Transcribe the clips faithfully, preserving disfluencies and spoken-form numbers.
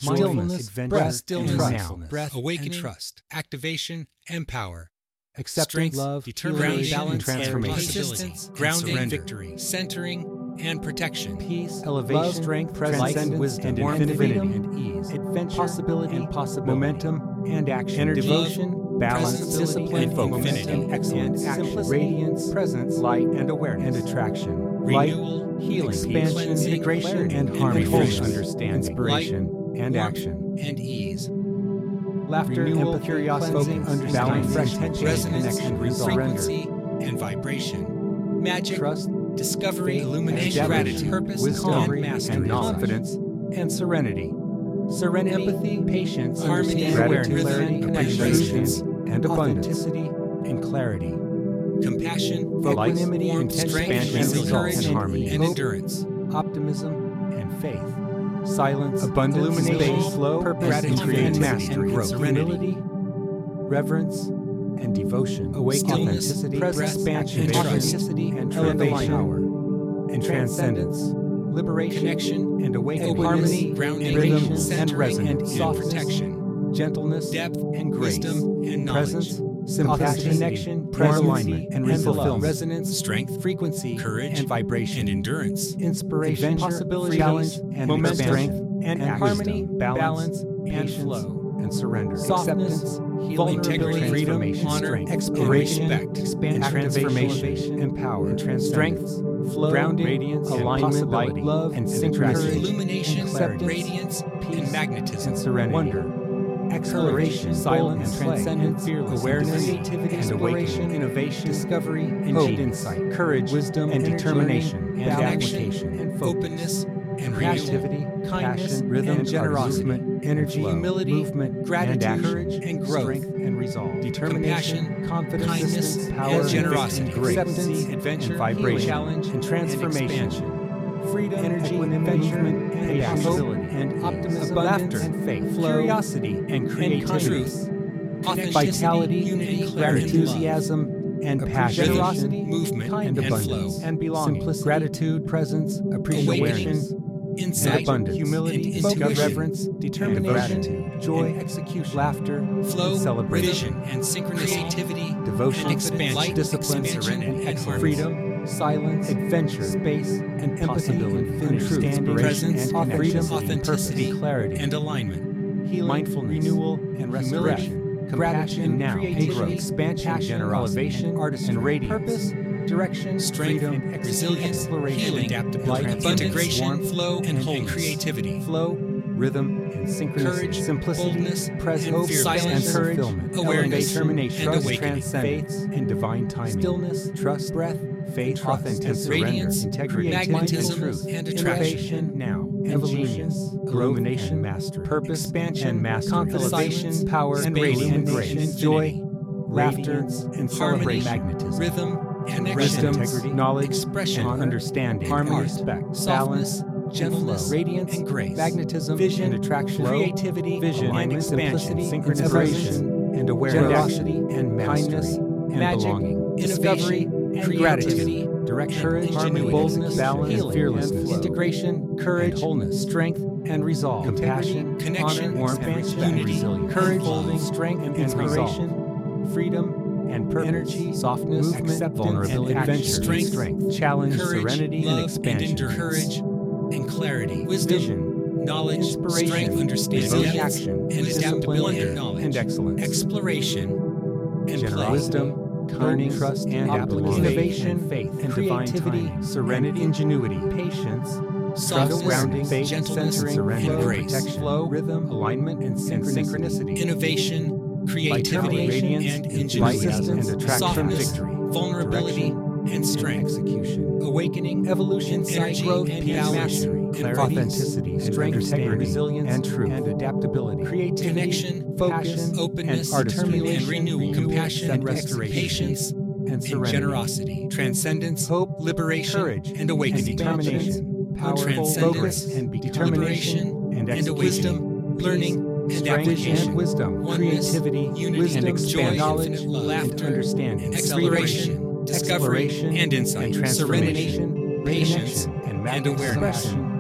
mindfulness, breath, stillness, trust, breath, awakening, and trust, activation, and power. acceptance, Strength, love, determination, grounding, and transformation, persistence, grounding, surrender. victory, centering, and protection. peace, elevation, love, strength, transcendence, wisdom, and warmth, infinity, freedom, and ease, adventure, possibility, and possibility, momentum, and action, energy, devotion, balance, presence, discipline, and focus, infinity, and excellence, and action, simplicity, radiance, presence, light, and awareness, and attraction, renewal, light, healing, expansion, expansion, integration, clarity, and and harmony, refreshing, understanding, inspiration, and warmth, action, and ease. laughter, renewal, empathy, curiosity, cleansing, understanding, balance, fresh attention, resonance, connection, frequency, surrender, and vibration. Magic, trust, discovery, faith, illumination, and gratitude, purpose, wisdom, and mastery. and confidence, and serenity. Serenity, empathy, patience, harmony, gratitude, rhythm, clarity, appreciation, and abundance, authenticity, and clarity. compassion, Equanimity, warmth, intense strength, expansion, and results, courage, and harmony, and hope, endurance. optimism, and faith. Silence, abundance, illumination, space, flow, purpose, gratitude, creativity, and mastery, and growth. humility, reverence, and devotion, Awakening, authenticity, breath, expansion, and trust, authenticity, and elevation, power, and transcendence, liberation, connection, and awakening, openness, harmony, grounding, and rhythm, and centering, resonance, and softness, protection, gentleness, depth, and grace, wisdom, and knowledge. presence, simplicity, connection, presence, alignment, and and fulfillment, fulfillment. resonance, Strength, frequency, courage, and vibration, and endurance. inspiration, adventure, possibility, challenge, challenge, and momentum, expansion, and and action. harmony, Wisdom, balance, balance, and patience, flow, and surrender, softness, acceptance, healing, vulnerability, integrity, freedom, freedom, honor, strength, and exploration, respect, expansion, and transformation, transformation, and power, and transcendence, strength, flow, grounding, radiance, and alignment, possibility, light, love, and and courage, attraction, illumination, and clarity, radiance, peace, and magnetism. and serenity, wonder, exploration, silence, and transcendence, fearlessness, awareness, creativity, and awakening, innovation, discovery, and hope, insight, courage, wisdom, and energy, determination, learning, and connection, application, and focus, openness, and renewal. creativity, kindness, passion, rhythm, and generosity, movement, energy, flow, humility, movement, gratitude, and action, courage, and growth, strength, and resolve, determination, compassion, confidence, kindness, persistence, and power, generosity, and grace, acceptance, adventure, and vibration, healing, challenge, and and transformation, expansion, freedom, energy, equanimity, movement, and patience, possibility, hope, and optimism, abundance, laughter, and faith, flow, curiosity, and creativity, truth, vitality, authenticity, unity, clarity, enthusiasm, and passion, generosity, movement, and and abundance, flow, and belonging, simplicity, gratitude, presence, appreciation, and insight, abundance, humility, and focus, intuition, reverence, determination, gratitude, joy, and execution, laughter, flow, and celebration, vision, and synchronicity, creativity, devotion, and expansion, light, discipline, expansion, serenity, and harmony. freedom, silence, adventure, space, and possibility, and understanding, presence, and freedom, freedom, authenticity, purpose, clarity, and alignment. healing, mindfulness, renewal, and restoration, compassion, now, creativity, expansion, generosity, elevation, artistry, and radiance, purpose, direction, Strength, freedom, and resilience, exploration, healing, adaptability, abundance, integration, warmth, flow, and, and wholeness. wholeness. creativity, flow, rhythm, and synchronicity, courage, simplicity, boldness, presence, and hope, fearlessness, and courage, awareness, awareness, determination, and trust, awakening. transcendence, and divine timing, stillness, trust, breath, faith, trust, authenticity, radiance, integrity, magnetism, truth, and attraction. innovation, now, evolution, illumination, mastery, purpose, expansion, and mastery, confidence, elevation, power, and space, radiance, and illumination, grace, joy, laughter, and harmony, celebration, magnetism, rhythm, connection, wisdom, integrity, knowledge, expression, and understanding, harmony, art, respect, softness, balance, gentleness, and flow, radiance, and grace, magnetism, vision, and attraction, flow, creativity, vision, alignment, and expansion, simplicity, synchronization, and awareness, generosity, and kindness, and magic, belonging, innovation, discovery, and creativity, gratitude, direct courage, ingenuity, harmony, boldness, balance, healing, fearlessness, and flow, integration, courage, and wholeness, strength, and resolve, compassion, connection, honor, warmth, and expansion, respect, unity, resilience, and courage, flow, strength, and inspiration, inspiration, freedom, and purpose, energy, softness, movement, acceptance, vulnerability, and adventure, strength, strength, challenge, courage, serenity, love, and expansion, and endurance, courage, and clarity, wisdom, vision, knowledge, inspiration, strength, understanding, devotion, depth, action, and discipline, adaptability, wonder, knowledge, and excellence, exploration, and generosity, play. wisdom, learning, trust, and application, innovation, faith, and creativity, serenity, ingenuity, patience, softness, grounding, faith, gentleness, centering, serenity, and grace, protection, flow, rhythm, alignment, and synchronicity, innovation, creativity, radiance, and ingenuity, persistence, and attraction, softness, victory, vulnerability, direction, and strength, execution, awakening, evolution, insight, energy, growth, and peace, balance, mastery, and clarity, authenticity, strength, integrity, resilience, and truth, and adaptability, creativity, connection, focus, openness, and artistry, and renewal, compassion, and restoration, patience, and and serenity, generosity, transcendence, hope, liberation, courage, and awakening, and determination, powerful transcendence, focus, and determination, determination, and and wisdom, execution, learning, and strength, application, and wisdom, oneness, creativity, unity, wisdom, and joy, expansion, knowledge, infinite love, and laughter, understanding, exploration, discovery, exploration, and insight, and serenity, transformation, patience, connection, and, and awareness, expression,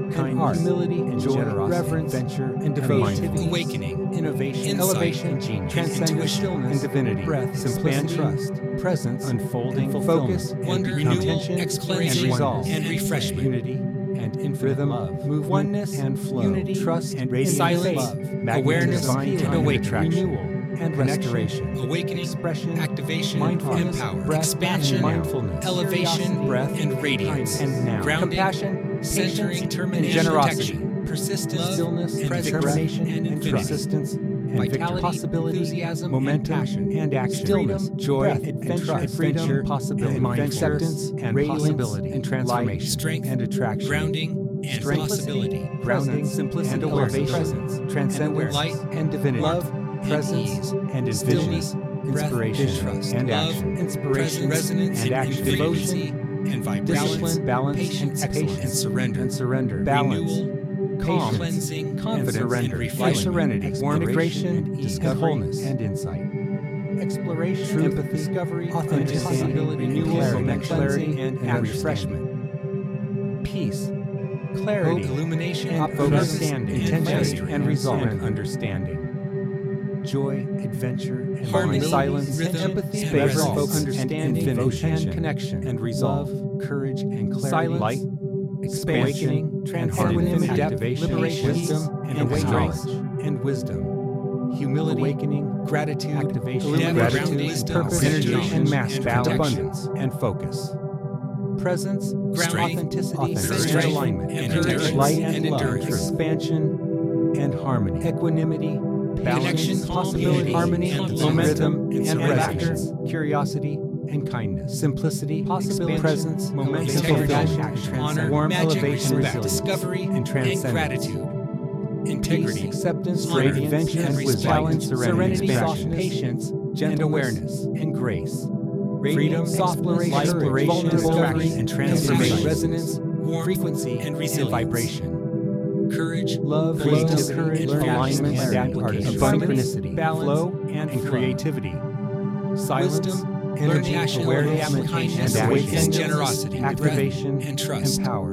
kindness, art, humility, and joy, generosity, reverence, adventure, and devotion, mindfulness, awakening, innovation, insight, elevation, genius, transcendence, intuition, and divinity, breath, simplicity, trust, presence, unfolding, and focus, fulfillment, wonder, and renewal, intention, and exploration, resolve, and refreshment. unity, and infinite rhythm, love, movement, oneness, and flow, unity, trust, and radiant silence, faith, love, awareness, magnetism, and and awakening, renewal, and restoration, awakening, expression, activation, mindfulness, and power, breath, expansion, mindfulness, elevation, curiosity, breath, and radiance, kindness, and now, grounding, compassion, centering, patience, determination, and generosity, protection, persistence, love, stillness, and and vigor, determination, and and infinity, persistence, and vitality, victory, possibility, enthusiasm, momentum, and passion, and action, stillness, freedom, joy, breath, and adventure, trust, adventure, freedom, possibility, and mindfulness, acceptance, and radiance, possibility, and transformation, strength, and attraction, grounding, and strength, possibility, grounding, simplicity, and elevation, presence, transcendence, light, and divinity, love, presence, ease, and stillness, envision, breath, inspiration, and trust, and love, action, inspiration, resonance, and action, frequency, devotion, and vibration, discipline, balance, patience, and excellence, patience, and surrender, and surrender, balance, renewal, calm, cleansing, confidence, and surrender, refreshment, serenity, integration, and ease, discovery, and wholeness, and insight, exploration, truth, empathy, discovery, authenticity, possibility, renewal, clarity, clarity, cleansing, and, and refreshment, peace, clarity, hope, illumination, and focus, understanding, and intention, mastery, and resolve, and surrender. understanding, joy, adventure, and harmony, mind, silence, rhythm, empathy, and space, resolve, understanding, devotion, and connection, and resolve, courage, and clarity, silence, light, expansion, awakening, and harmony, harmony, depth, activation, liberation, wisdom, and, and knowledge, knowledge, and wisdom, humility, awakening, gratitude, activation, depth, gratitude, grounding, wisdom, purpose, energy, knowledge, and mastery, and protection. abundance, and focus, presence, Strength, authenticity, authenticity, and alignment, and courage, endurance, light, and and love, endurance. expansion, and harmony, equanimity, balance, Connection, possibility, unity, harmony, and momentum, rhythm, and and laughter, reflection. curiosity, and kindness, simplicity, possibility, presence, momentum, integrity, fulfillment, honor, warmth, magic, elevation, respect, resilience, discovery, and and transcendence, gratitude, integrity, peace, acceptance, honor, radiance, and respect, wisdom, balance, serenity, serenity, expansion, softness, patience, gentleness, and awareness, and grace, freedom, softness, exploration, courage, vulnerability, vulnerability, and transformation, compassion, resonance, warmth, frequency, and and resilience, vibration, courage, love, creativity, wisdom, and alignment, clarity, and application, abundance, synchronicity, balance, flow, and, and creativity, silence, wisdom, energy, passion, awareness, kindness, and and awakening, generosity, activation, breath, and trust, and power,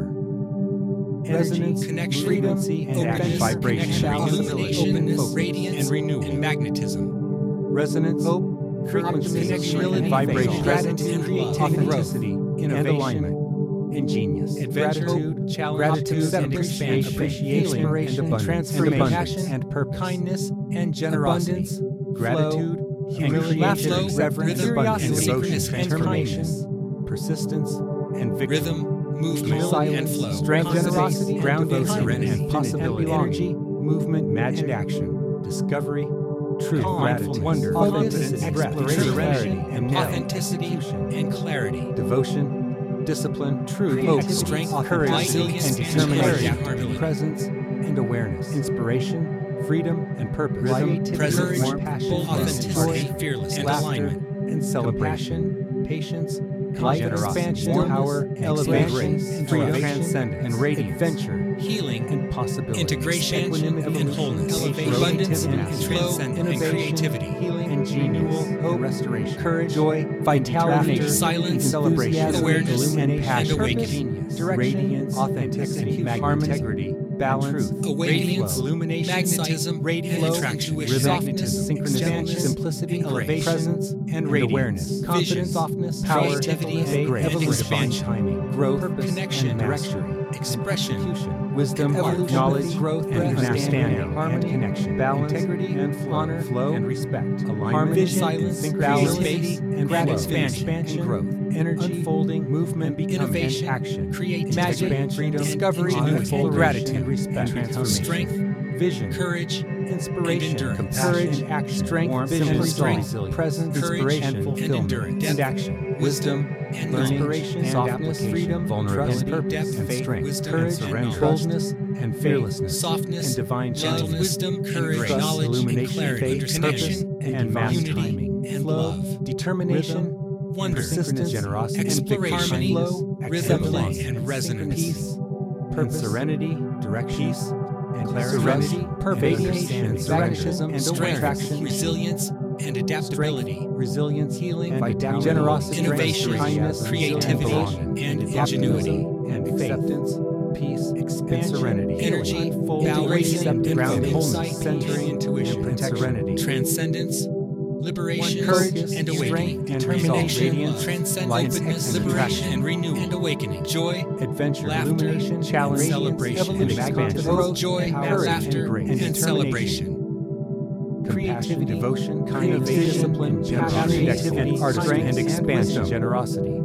energy, resonance, connection, frequency, and openness, action, vibration, connection, balance, illumination, openness, radiance, and renewal, and magnetism, resonance, hope, frequency, connection, and and vibration, faith, presence, gratitude, creativity, love, authenticity, innovation, and alignment, and genius, adventure, gratitude, challenge, gratitude, and appreciation, appreciation, appreciation, and abundance, transformation, passion, and purpose, kindness, and generosity, abundance, gratitude, humility, laughter, reverence, rhythm, abundance, and devotion, synchronicity, determination, persistence, and victory, rhythm, movement, silence, and flow, strength, generosity, faith, grounding, devotion, serenity, and possibility, energy, energy, movement, magic, and action, discovery, truth, calm, gratitude, wonder, focus, confidence, breath, exploration, clarity, and now, authenticity, execution, and clarity, devotion, discipline, truth, hope, creativity, strength, light, courage, resilience, and and determination, clarity, presence, and awareness, inspiration, freedom, and purpose, Rhythm, creativity, presence, warmth, passion, authenticity, joy, and fearless, and laughter, alignment, and celebration, patience, light, generosity, expansion, warmth, power, elevation, elevation, freedom, transcendence, and radiance, adventure, healing, and possibility, integration, equanimity, and wholeness, elevation, abundance, creativity, and flow, transcendence, and innovation, creativity, healing, and genius, hope, restoration, courage, joy, vitality, laughter, silence, celebration, awareness, illumination, and passion, awakening, genius, direction, radiance, authenticity, harmony, integrity, balance, radiance, flow, illumination, magnetism, radiance, flow, attraction, intuition, rhythm, softness, synchronicity, gentleness, simplicity, and grace, presence, and and radiance, awareness, confidence, vision, softness, power, creativity, gentleness, and grace, grace, divine expansion, timing, growth, purpose, connection, and direction, expression, execution, wisdom, evolution, knowledge, growth, and breath, understanding, harmony, and connection, balance, integrity, and flow, honor, flow, and respect, alignment, harmony, vision, silence, and balance, creativity, and flow, expansion, expansion, and growth, energy, unfolding, movement, becoming, innovation, and action, creativity, magic, freedom, freedom, discovery, ingenuity, and gratitude, gratitude, respect, transformation, strength, vision, courage, inspiration, and endurance, compassion, courage, and action, strength, warmth, vision, and strength, resilience, presence, courage, inspiration, and fulfillment, endurance, and depth, action, wisdom, and learning, inspiration, and softness, application, freedom, vulnerability, trust, purpose, depth, and faith, strength, wisdom, courage, and surrender, knowledge, boldness, and fearlessness, softness, and divine love, timing, wisdom, courage, trust, knowledge, and illumination, clarity, faith, connection, purpose, and divine unity, timing, and flow, love, determination, rhythm, wonder, persistence, generosity, and exploration, harmony, flow, acceptance, rhythm, and resonance, peace, purpose, serenity, direction, and clarity, serenity, purpose, patience, magnetism, and strength, attraction, resilience, and adaptability, strength, resilience, healing, and vitality, generosity, innovation, kindness, creativity, and, and ingenuity, and faith, and acceptance, peace, expansion, serenity, energy, unfolding, balance, and ground, insight, wholeness, centering, intuition, and serenity, transcendence, liberation, courage, and awakening, and determination, radiance, transcendent light, openness, and liberation, attraction, and renewal, and awakening, joy, adventure, laughter, illumination, challenge, and celebration, and expansion, growth, joy, power, laughter, and grace, and, and celebration. Creativity, devotion, kindness, innovation, discipline, generosity, and art, strength, and expansion, generosity.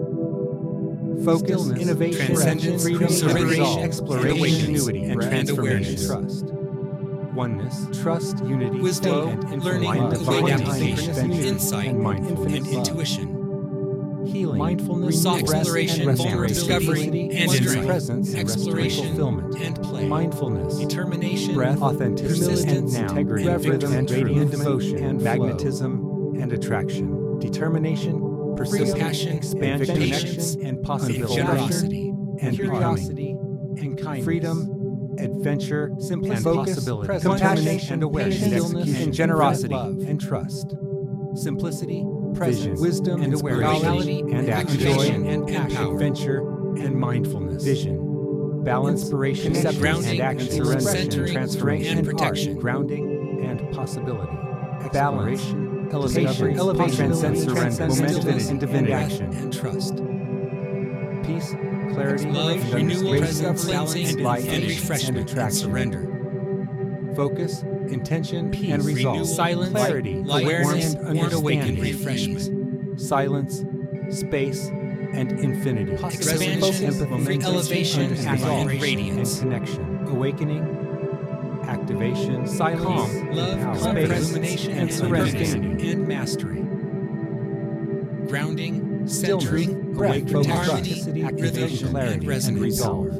Focus, innovation, transcendence, freedom, serenity, exploration, ingenuity, and transformation. Trust. Oneness, trust, unity, wisdom, and learning, divine adaptation, timing, insight, and mindfulness, and intuition. Healing, mindfulness, soft rest, exploration, and vulnerability, discovery, and insight, presence, exploration, fulfillment, and play, mindfulness, determination, breath, authenticity, and persistence, integrity, and rhythm, and victory, radiant devotion, and magnetism, and attraction, determination, persistence, compassion, expansion, patience, and possibility, generosity, and curiosity, and kindness, freedom, adventure, simplicity, focus, possibility, presence, compassion, and awareness, and, stillness, and generosity, love, and trust, simplicity, presence, vision, wisdom, and inspiration, awareness, and action, activation, joy, and power, adventure, and mindfulness, vision, balance, inspiration, acceptance, grounding, and action, centering, serenity, transformation, and protection, art, grounding, and possibility, balance, exploration, elevation, elevation, possibility, transcendence, momentum, and divinity, action, and trust, peace, clarity, love, and renewal, understanding, presence, balance, and, light, and refreshment, and attraction, and surrender. Focus, intention, Peace, and resolve, renewal, silence, clarity, light, awareness, warmth, and warmth, understanding, and refreshment, silence, space, and infinity, expansion, focus, empathy, free elevation, and resolve, radiance, and connection, awakening, activation, silence, calm, love, power, calm, space, illumination, and and serenity, understanding, and mastery, grounding, centering, breath, awakening, harmony, harmony, activation, rhythm, clarity, and and resonance, resolve,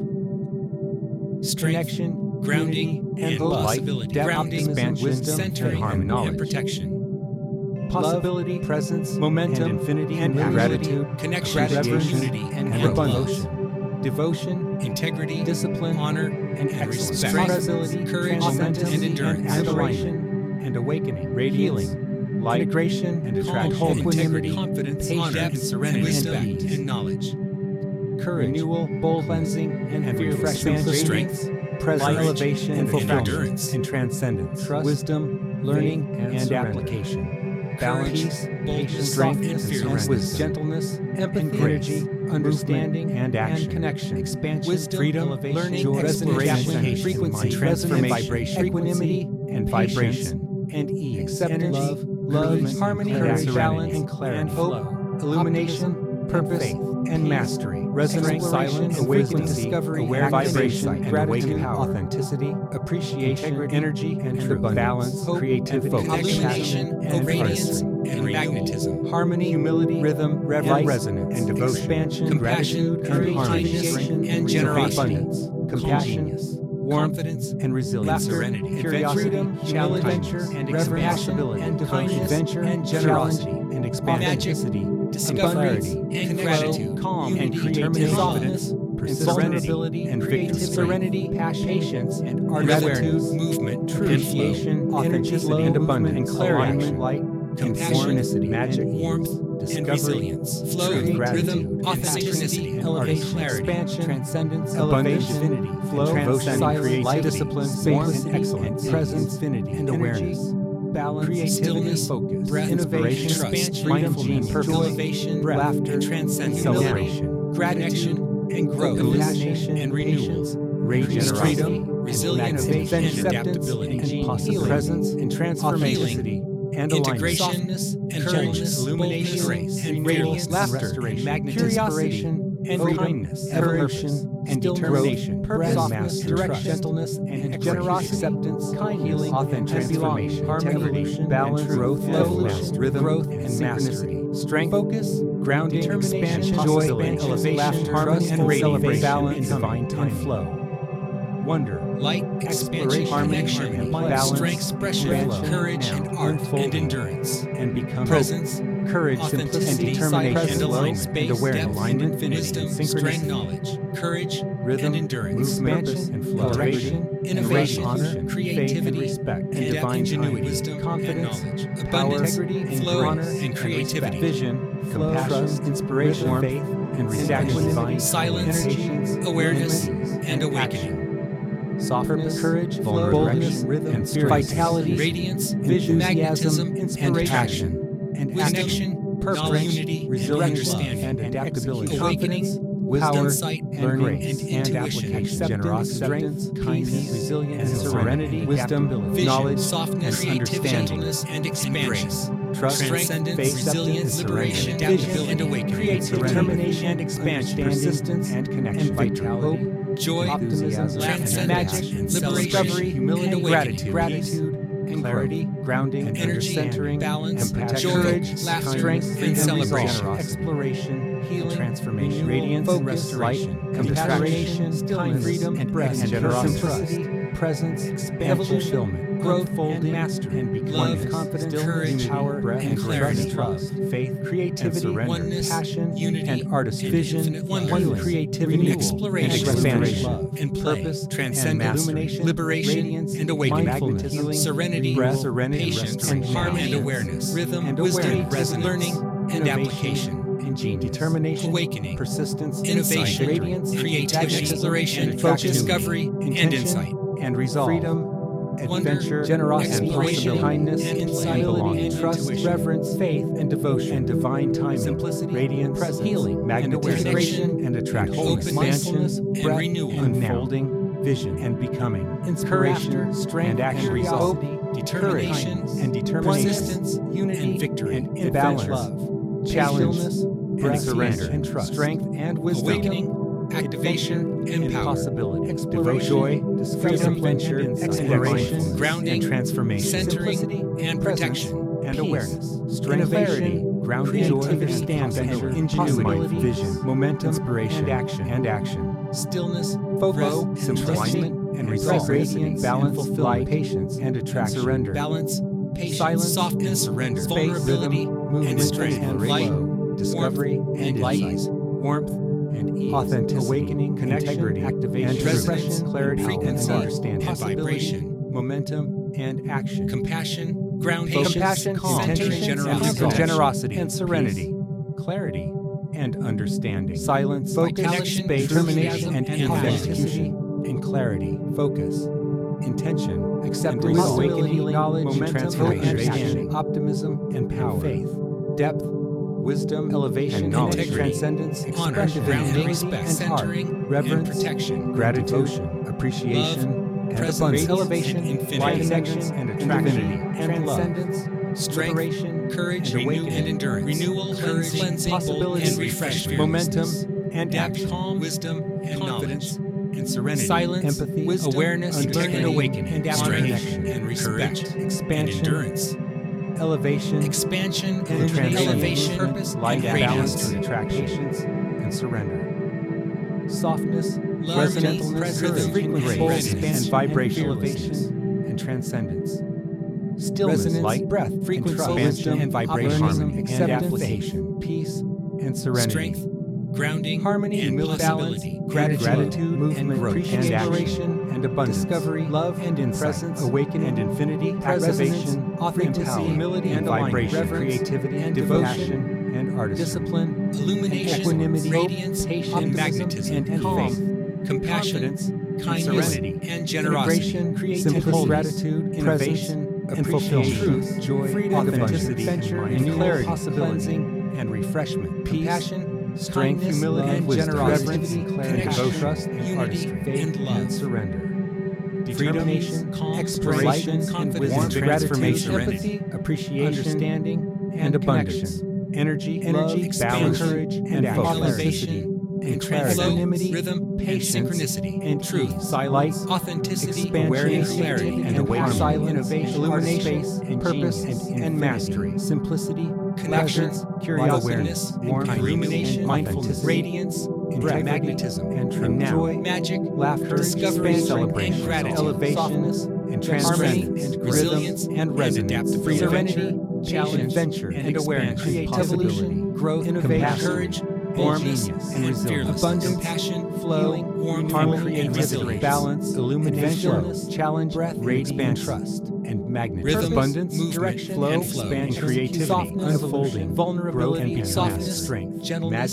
strength, connection, grounding, unity, and hope, possibility, depth, grounding, expansion, wisdom, centering, and harmony, and knowledge, protection, possibility, love, presence, momentum, and infinity, and gratitude, connection, reverence, unity, and, and abundance, devotion, devotion, integrity, discipline, honor, and and excellence, respect, possibility, courage, momentum, and endurance, and adoration, and awakening, healing, light, integration, and attraction, calm, equanimity, confidence, patience, honor, and serenity, wisdom, and, respect, and knowledge, courage, renewal, bold cleansing, and, and refreshment, strength, presence, elevation, and fulfillment, endurance, and transcendence, trust, wisdom, learning, and, and application, balance, peace, boldness, strength, and fearlessness, wisdom, gentleness, empathy, energy, understanding, and action, and connection, expansion, wisdom, freedom, elevation, learning, joy, exploration, application, frequency, transformation, vibration, equanimity, and vibration, and ease, acceptance, love, love, harmony, courage, balance, and clarity, and hope, illumination, purpose, and mastery, resonance, silence, awakening, discovery, awareness, vibration, gratitude, authenticity, appreciation, energy, and abundance, balance, creativity, illumination, and radiance, artistry, and magnetism, harmony, humility, rhythm, reverence, resonance, and devotion, expansion, compassion, gratitude, courage, harmony, and generosity, abundance, compassion, warmth, confidence, and resilience, laughter, serenity, curiosity, freedom, challenge, adventure, and reverence, expansion, and kindness, adventure, and generosity, challenge, and authenticity, discovery, clarity, and flow, gratitude, calm, and unity, creativity, confidence, vulnerability, and victory, serenity, patience, and gratitude, movement, truth, appreciation, authenticity, and abundance, and clarity, light, compassion, synchronicity, magic, warmth, and resilience, flow, rhythm, authenticity, elevation, clarity, expansion, transcendence, elevation, divinity, flow, devotion, creativity, discipline, warmth, and excellence, presence, infinity, and awareness, balance, creativity, focus, breath, innovation, trust, mindfulness, purpose, elevation, laughter, and transcendence, celebration, gratitude, and growth, illumination, and renewal, radiance, freedom, resilience, and adaptability, and possible presence, and transformation, and integration, softness, and courage, gentleness, illumination, grace, and radiance, radiance, laughter, restoration, magnetism, curiosity, and freedom, kindness, courage, evolution, and stillness, determination, purpose, softness, direction, trust, gentleness, and generosity, acceptance, kindness, healing, authenticity, transformation, harmony, balance, growth, evolution, rhythm, growth, and mastery, strength, focus, grounding, determination, expansion, joy, elevation, elevation, harmony, trust, and radiance, celebration, balance, and divine time flow, wonder, light, expansion, harmony, connection, and balance, balance, expression, expansion, courage, and art, unfolding, and endurance, and become presence, courage, authenticity, and determination, and alignment, space, and awareness, depth, alignment, infinity, wisdom, strength, knowledge, courage, rhythm, and endurance, expansion, and flow, direction, innovation, honor, creativity, faith, and respect, and, and divine ingenuity, time, wisdom, confidence, and knowledge, power, abundance, integrity, and flow, honor, and creativity, vision, flow, compassion, trust, inspiration, warmth, faith, and reaction, silence, awareness, and awakening. Softness, courage, boldness, rhythm, and vitality, radiance, enthusiasm, magnetism, and inspiration, passion, and connection, purpose, unity, resilience, understanding, and adaptability, awakening, wisdom, power, insight, learning, grace, and, and and intuition, application, generosity, strength, kindness, resilience, and serenity, wisdom, vision, knowledge, softness, and understanding, gentleness, and expansion, trust, transcendence, faith, resilience, liberation, vision, adaptability, and awakening, creativity, determination, and expansion, persistence, and connection, vitality, joy, optimism, transcendence, magic, liberation, discovery, humility, and gratitude, gratitude, and clarity, grounding, and energy, centering, balance, and protection, joy, courage, laughter, strength, and celebration, exploration, healing, transformation, renewal, radiance, focus, and restoration, light, compassion, stillness, freedom, and breath, and generosity, presence, expansion, fulfillment, growth, and mastery, and becoming, love, confidence, courage, unity, power, breath, and clarity, trust, faith, creativity, surrender, oneness, passion, unity, and artistry, and vision, infinite wonder, healing, creativity, renewal, exploration, and expansion, love, and play, purpose, transcendence, illumination, liberation, radiance, and awakening, mindfulness, healing, serenity, breath, serenity, patience, and harmony, and balance, awareness, rhythm, and wisdom, awareness, resonance, learning, and innovation, application, and genius, determination, awakening, persistence, innovation, insight, radiance, creativity, exploration, and focus, attraction, discovery, and intention, insight, and resolve, freedom, wonder, adventure, generosity, exploration, kindness, and insight, belonging, and trust, intuition, reverence, faith, and devotion, and divine timing, simplicity, radiance, presence, healing, magnetism, and attraction, openness, mindfulness, and breath, renewal, unfolding, vision, and becoming, inspiration, strength, and action, resolve, resolve, determination, courage, and determination, persistence, unity, and victory, and balance, love, challenge, and surrender, and trust, strength, and wisdom, awakening, activation, and power, possibility, exploration, joy, freedom, adventure, exploration, grounding, and transformation, centering, and protection, and peace, awareness, strength, clarity, grounding, joy, understanding, ingenuity, vision, momentum, inspiration, and action, and action, stillness, focus, simplicity, and resolve, balance, fulfillment, patience, and attraction, surrender, balance, patience, silence, softness, surrender, vulnerability, movement, and strength, and light, flow, discovery, warmth, and light, ease, warmth, and ease, authenticity, awakening, connection, integrity, activation, and resonance, expression, clarity, frequency, and understanding, and vibration, momentum, and action, compassion, grounding, patience, compassion, calm, intention, generosity, generosity, and serenity, clarity, and understanding, silence, focus, connection, space, determination, and and authenticity, and clarity, focus, intention, acceptance, awakening, knowledge, momentum, transformation, optimism, and power, faith, depth, wisdom, elevation, and knowledge, integrity, transcendence, honor, expression, grounding, and respect, and centering, art, reverence, and protection, gratitude, devotion, appreciation, love, and presence, abundance, elevation, elevation, infinity, connection, and attraction, and transcendence, strength, liberation, courage, and renew, awakening, and endurance, renewal, courage, cleansing, possibility, and refreshment, momentum, and depth, action, calm, wisdom, and confidence, knowledge, and serenity, silence, empathy, wisdom, awareness, integrity, and awakening, and honor, strength, connection, and respect, courage, and expansion, endurance, elevation, expansion, and elevation, purpose, light, and balance, radiance, and attraction, patience, and surrender, softness, love, resonance, presence, frequency, grace, and vibration, elevation, and transcendence, stillness, resonance, light, breath, frequency, control, wisdom, and vibration, harmony, and acceptance, application, peace, and serenity, strength, grounding, harmony, and humility, possibility, gratitude, gratitude, movement, and growth, and action, and abundance, discovery, love, and insight, presence, awakening, and infinity, preservation, authenticity, humility, and vibration, creativity, and devotion, and artistry, discipline, illumination, equanimity, radiance, patience, and magnetism, and, and calm, faith, compassion, confidence, kindness, serenity, and generosity, integration, creativity, simplicity, gratitude, innovation, and fulfillment, truth, joy, freedom, authenticity, adventure, and clarity, cleansing, and refreshment, peace, compassion, strength, kindness, humility, and wisdom, generosity, clarity, connection, trust, and unity, artistry, faith, and love, and surrender, determination, calm, exploration, confidence, warmth, transformation, empathy, appreciation, understanding, and abundance, energy, energy, love, balance, courage, and elevation, and clarity, clarity, flow, rhythm, patience, and synchronicity, and truth, silence, authenticity, expansion, awareness, clarity, and and awakening, harmony, innovation, illumination, space, and purpose, and, and mastery, simplicity, connection, curiosity, awareness, warmth, illumination, mindfulness, radiance, breath, magnetism, and true now, joy, magic, laughter, discovery, expansion, celebration, and gratitude, elevation, softness, and harmony, transcendence, and resilience, rhythm, and resonance, adaptability, freedom, serenity, challenge, adventure, and awareness, creativity, growth, innovation, courage, boldness, genius, and resilience, abundance, compassion, flow, healing, warmth, harmony, and and resilience, balance, illumination, challenge, breath, radiance, and trust, and magnetism, rhythm, abundance, movement, direction, flow, flow, flow, expansion, and creativity, softness, unfolding, vulnerability, growth, and softness, strength, gentleness, magic,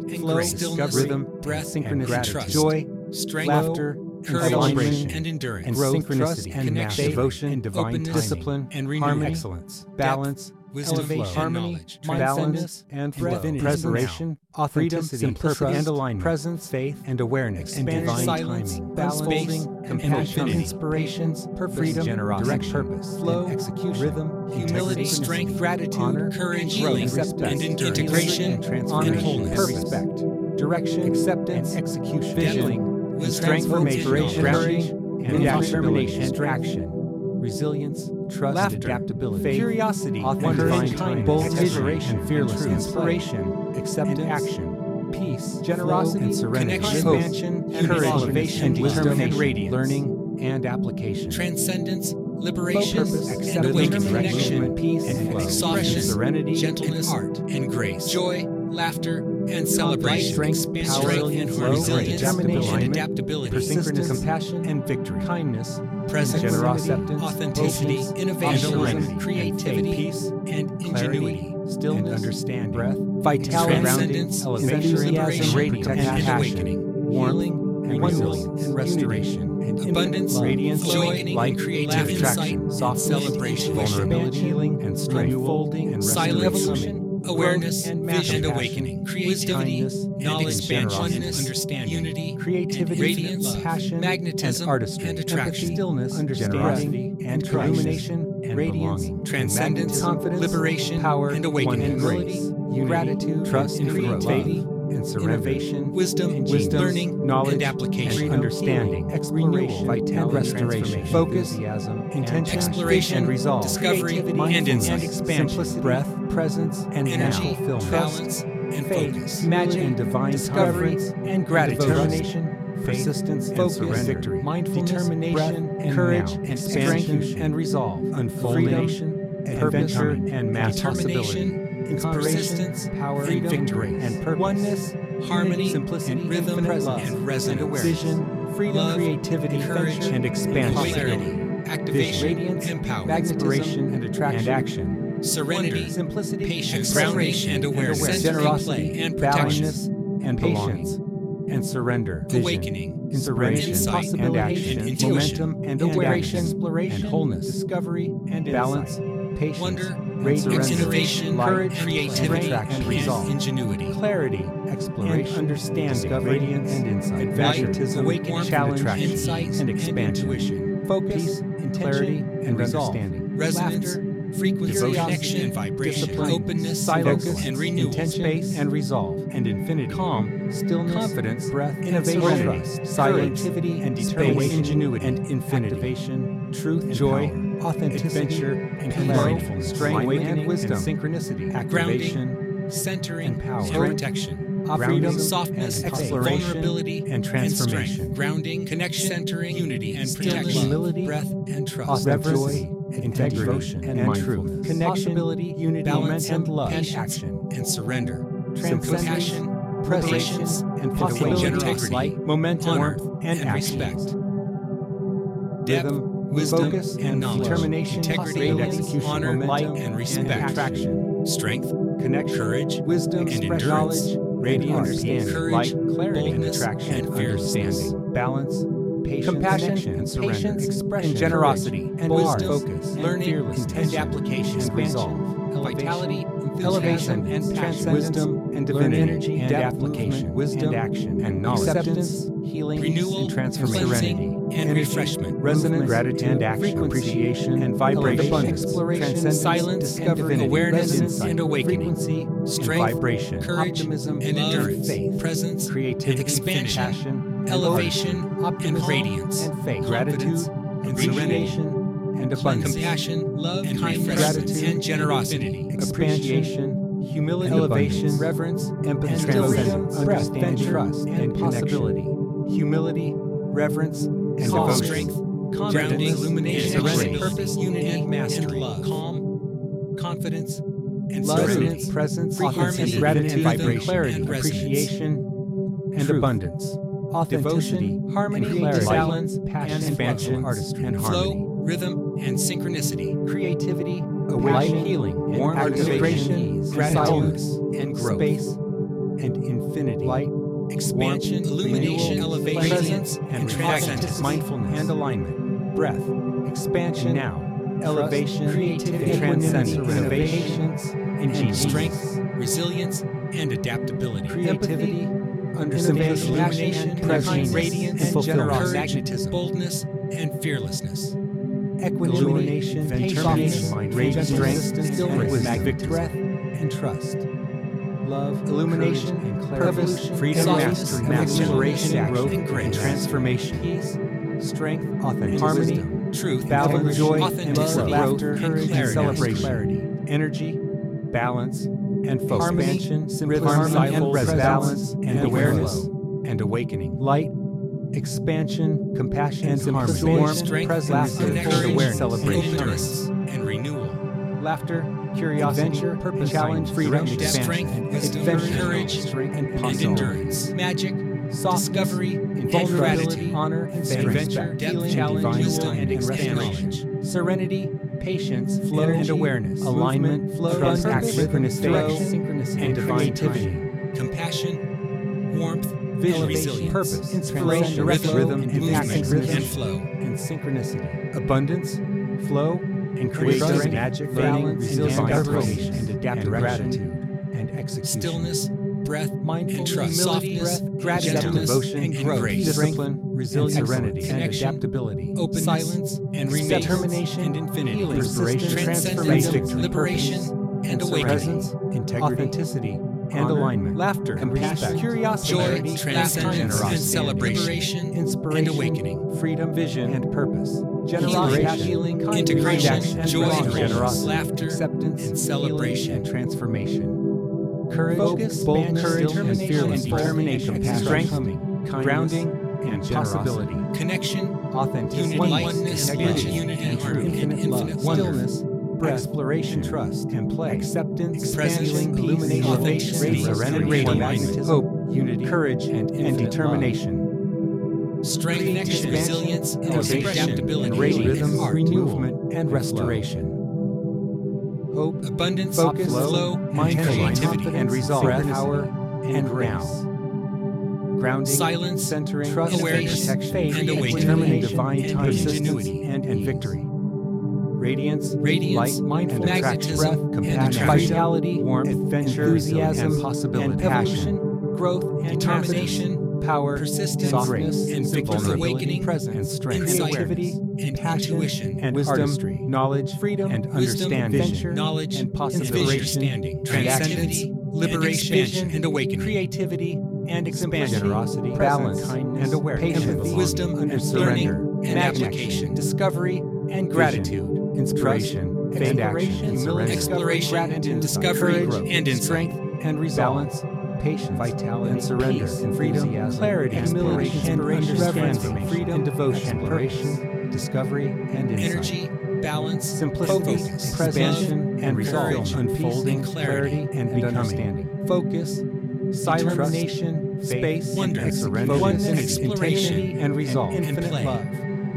and flow, grace, stillness, rhythm, breath, synchronicity, and trust, joy, strength, laughter, courage, celebration, and endurance, and growth, synchronicity, and connection, devotion, and divine openness, discipline, and renewal, harmony, excellence, balance, wisdom, elevation, and harmony, knowledge, balance, and breath, flow, and preservation, authenticity, freedom, simplicity, and alignment, presence, faith, and awareness, and divine silence, timing, balance, unfolding, compassion, inspirations, purpose, freedom, generosity, direction, purpose, flow, execution, rhythm, humility, strength, gratitude, honor, courage, growth, healing, respect, and endurance, integration, and transformation, and wholeness, purpose, respect, direction, acceptance, and execution, vision, wisdom, transformation, inspiration, grounding, and determination, and strength, action, resilience, trust, laughter, adaptability, faith, curiosity, authenticity, kindness, bold exhilaration, fearlessness, inspiration, acceptance, and action, peace, generosity, and serenity, connection, hope, expansion, unity, courage, elevation, and wisdom, wisdom, and and radiance, learning, and application, transcendence, liberation, purpose, and acceptance, awakening, connection, peace, and flow, softness, serenity, gentleness, and art, and grace, joy, laughter, and celebration, strength, expansion, power, and flow, resilience, determination, and adaptability, persistence, compassion, and victory, kindness, presence, generosity, authenticity, patience, innovation, serenity, creativity, peace, and ingenuity, stillness, and understanding, breath, vitality, transcendence, elevation, enthusiasm, radiance, protection, and passion, awakening, warmth, healing, and renewal, resilience, and restoration, and abundance, love, radiance, joy, light, creativity, attraction, insight, softness, celebration, vulnerability, healing, and strength, unfolding, and silence, restoration, awareness, and vision, and passion, awakening, peace, creativity, kindness, knowledge, expansion, oneness, understanding, unity, creativity, and radiance, love, passion, magnetism, and artistry, and attraction, empathy, stillness, understanding, understanding, and illumination, and radiance, belonging, transcendence, confidence, liberation, power, and awakening, humility, unity, gratitude, trust, and creativity, and innovation, wisdom, and wisdom, genius, learning, knowledge, and application, and understanding, exploration, vitality, restoration, focus, intention, exploration, and resolve, discovery, and insight, expansion, breath, presence, and energy, fulfillment, balance, and faith, focus, magic, and divine discovery, and gratitude, determination, persistence, focus, surrender, victory, mindfulness, determination, breath, and courage, now, and strength, and resolve, unfolding, adventure, and mass possibility, inspiration, persistence, power, freedom, and victory, and purpose, oneness, harmony, simplicity, and rhythm, infinite love, and resonance, and awareness, vision, freedom, love, creativity, courage, and expansion, clarity, activation, radiance, and power, magnetism, and attraction, and action, serenity, wonder, simplicity, patience, grounding, and awareness, and generosity, play, and balance, protection, and patience, and surrender, vision, awakening, inspiration, insight, possibility, and action, intuition, momentum, and awareness, action, exploration, and wholeness, discovery, and balance, patience, wonder, radiance, innovation, courage, creativity, and and resolve, ingenuity, clarity, exploration, and understanding, discovery, radiance, and insight, adventurism, awakening, challenge, insight, and expansion, intuition, focus, clarity, and resolve, resonance, frequency, devotion, connection, and vibration, discipline, openness, silence, focus, and renewal, intention, space, and resolve, and infinity, calm, stillness, confidence, breath, innovation, trust, silence, creativity, and determination, ingenuity, and infinity, activation, truth, and joy, power, authenticity, adventure, and clarity, strength, awakening, wisdom, and synchronicity, activation, centering, and power, protection, freedom, softness, exploration, vulnerability, and transformation, strength, grounding, connection, centering, unity, and stillness, protection, humility, breath, and trust, reverence, integrity, and, and truth, connection, unity, balance, and love, patience, and action, and surrender, transcendence, presence, and possibility, generosity, light, momentum, honor, warmth, and, and action, respect, depth, rhythm, wisdom, focus, and knowledge, determination, integrity, execution, honor, momentum, light, and respect, and attraction, strength, connection, courage, wisdom, and expression, endurance, knowledge, radiance, understanding, courage, light, clarity, boldness, and attraction, and fearlessness, understanding, balance, patience, compassion, connection, and surrender, patience, expression, and generosity, courage, and wisdom, wisdom, focus, learning, fearlessness, and application, and resolve, vitality, elevation, and and passion, wisdom, and divinity, energy, and depth, application, movement, wisdom, and action, and knowledge, acceptance, healing, renewal, and transformation, cleansing, serenity, and energy, refreshment, resonance, gratitude, and action, frequency, appreciation, and vibration, abundance, exploration, transcendence, silence, discovery, divinity, awareness, resonance, and awakening, frequency, strength, and vibration, courage, optimism, and love, endurance, faith, presence, creativity, and expansion, passion, elevation, and optimism, and radiance, and faith, confidence, gratitude, and serenity, appreciation, and abundance, compassion, love, and kindness, gratitude, and generosity, appreciation, humility, elevation, reverence, empathy, and transcendence, freedom, breath, breath, and trust, and possibility, humility, reverence, and calm, devotion, strength, confidence, grounding, illumination, serenity, purpose, unity, and mastery, and love, calm, confidence, and love, serenity, presence, harmony, authenticity, gratitude, and vibration, clarity, and resonance, appreciation, and truth, abundance, authenticity, devotion, harmony, and clarity, balance, passion, and expansion, flow, artistry, and flow, harmony, rhythm, and synchronicity, creativity, awakening, healing, warm activation, activation, gratitude, and growth, space, and infinity. Light, expansion, warmth, illumination, renewal, elevation, presence, and transcendence, mindfulness, and alignment. Breath, expansion, now, elevation, creativity, transcendence, innovations, ingenious, strength, resilience, and adaptability. Creativity, understanding, illumination, presence, radiance, and generosity, magnetism, boldness, and fearlessness. Equanimation, determination, rage, strength, and wisdom, breath, and trust. Love, illumination, and purpose, freedom, mastery, exploration, growth, and transformation. Peace, strength, authenticity, harmony, truth, balance, joy, authenticity, laughter, courage, and celebration, clarity, energy, balance, and focus, expansion, rhythm, and balance, and awareness, and awakening, light, expansion, compassion, and simplicity, warmth, strength, presence, connection, awareness, celebration, openness, and renewal. Laughter, curiosity, adventure, purpose, challenge, freedom, expansion, strength, wisdom, adventure, courage, strength, and, and endurance. Magic, softness, discovery, vulnerability, honor, and adventure, depth, healing, challenge, divine wisdom, and expansion, serenity, patience, flow, and awareness, alignment, flow, trust, synchronicity, and creativity, compassion, warmth, vision, resilience, purpose, inspiration, rhythm, rhythm, and movement, action, and flow, and synchronicity, abundance, flow, and creativity, magic, balance, and inspiration, and adaptive gratitude, and execution, stillness, breath, mindfulness, and trust, softness, softness, gratitude, gentleness, devotion, and grace, discipline, resilience, serenity, and connection, adaptability, openness, silence, and remain, determination, and infinity, healing, inspiration, transcendence, transformation, liberation, and awakening, presence, integrity, authenticity, and honor, alignment, laughter, compassion, curiosity, joy, transcendence, generosity, and celebration, liberation, inspiration, and awakening, freedom, vision, and purpose, generosity, healing, kindness, integration, action, joy, generosity, laughter, acceptance, and celebration, healing, and transformation, courage, focus, bold courage, courage, and fearless, determination, determination, strength, kindness, grounding, and possibility, connection, authenticity, unity, oneness, integrity, unity, and truth, infinite, infinite wonder, stillness, exploration, trust, and play, acceptance, presence, healing, peace, illumination, authenticity, serenity, radiance, magnetism, hope, unity, courage, and, and determination. Strength, connection, resilience, innovation, adaptability, and radiance, and art, movement, and restoration. Hope, abundance, focus, flow, mindfulness, creativity, and resolve, breath, power, and grace. Grounding, silence, centering, trust, awareness, protection, faith, and awakening, determination, divine and time, ingenuity, and, and victory. Radiance, radiance, light, mindfulness, magnetism, breath, and compassion, attraction, vitality, warmth, adventure, enthusiasm, and possibility, and passion, growth, and determination, power, persistence, softness, and victory, awakening, presence, and strength, insight, creativity, and passion, intuition, and wisdom, artistry, knowledge, freedom, and wisdom, understanding, vision, knowledge, and possibility, understanding, and transcendence, liberation, expansion, and awakening, creativity, and expansion, generosity, balance, kindness, and awareness, empathy, wisdom, and learning, surrender, and imagination, application, discovery, and gratitude, inspiration, faith, action, humility, exploration, gratitude, discovery, courage, and insight, strength, and balance, patience, vitality, and surrender, peace, and freedom, clarity, humility, inspiration, reverence, freedom, devotion, exploration, discovery, and insight. energy, balance, Simplicity, focus, presence, love, and resolve, unfolding, and clarity, and understanding. Focus, silent nation, space, wonder, and surrender, oneness, oneness, exploration, integrity, and resolve, and infinite play. love.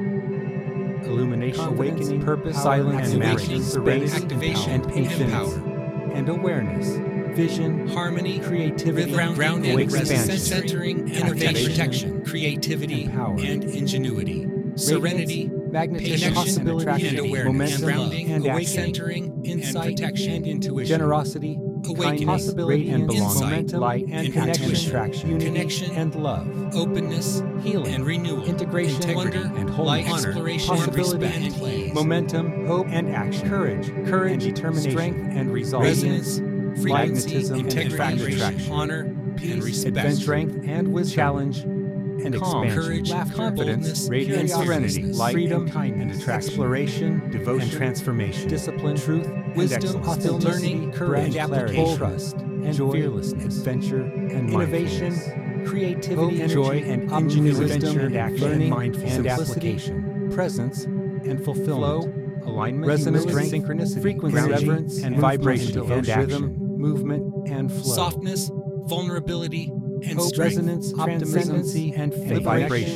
Illumination, awakening, purpose, power, silence, and awakening, magic, serenity, activation, and patience, and power. and awareness, vision, harmony, creativity, rhythm, grounding, expansion, centering, innovation, protection, creativity, and power, and ingenuity, serenity, magnetism, connection, possibility, and awareness, momentum, grounding, and awakening, action, centering, insight, protection, and intuition, generosity, awakening, possibility, and belonging, momentum, light, and and connection, intuition, attraction, unity, connection, and love, openness, healing, and renewal, integration, integrity, wonder, and light, wholeness, honor, exploration, possibility, and and respect, and momentum, hope, and action, courage, courage, and determination, strength, and resolve, resonance, frequency, magnetism, integrity, and attraction, honor, peace, and respect, adventure, strength, and wisdom, challenge, and calm, expansion, courage, laughter, confidence, confidence, radiance, curiosity, serenity, light, freedom, and kindness, and attraction, exploration, devotion, and transformation, discipline, truth, wisdom, and excellence, learning, courage, and clarity, clarity, trust, and joy, fearlessness, adventure, and innovation, creativity, hope, joy, and ingenuity, wisdom, and action, learning, mindfulness, and application, presence, and fulfillment, flow, alignment, resonance, strength, synchronicity, frequency, reverence, and vibration, and rhythm, movement, and flow, softness, vulnerability, and hope, strength, resonance, optimism, transcendency, and faith, vibration,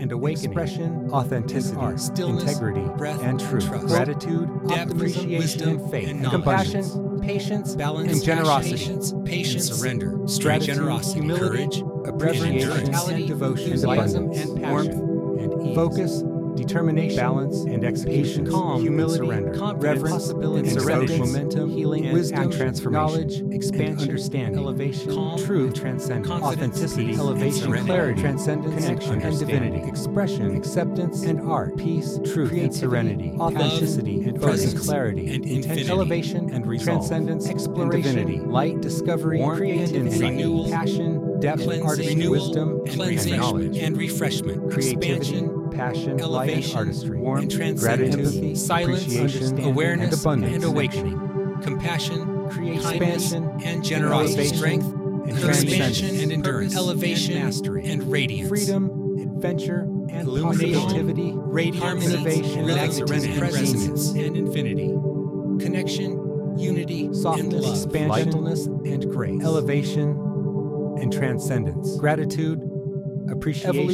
and awakening, expression, authenticity, art, stillness, integrity, breath, and truth, trust, gratitude, depth, appreciation, wisdom, and faith, and compassion, patience, balance, and generosity, patience, patience, and surrender, strength, gratitude, generosity, humility, courage, appreciation, vitality, and devotion, enthusiasm, abundance, and warmth, passion, and ease, focus, determination, balance, and execution, calm, humility, surrender, reverence, possibility, and serenity, momentum, healing, wisdom, and transformation, knowledge, expansion, understanding, elevation, calm, truth, transcendence, authenticity, elevation, clarity, transcendence, connection, and divinity, expression, acceptance, and art, peace, truth, and serenity, authenticity, and presence, clarity, and intention, infinity, elevation, and resolve, transcendence, exploration, divinity, light, discovery, warmth, creativity, renewal, passion, depth, cleansing, artistry, renewal, wisdom, cleansing, and knowledge, and refreshment, creativity, expansion, passion, light, and elevation, artistry, and warmth, transcendence, gratitude, silence, appreciation, awareness, and abundance, and awakening, compassion, creation, kindness, expansion, and generosity, elevation, strength, and expansion transcendence, and endurance, elevation and mastery, and radiance, freedom, adventure, and illumination, possibility, radiance, harmony, innovation, rhythm, magnitude, and resonance, and infinity, connection, unity, softness, and love, expansion, gentleness, and grace, elevation, and transcendence, gratitude, appreciation,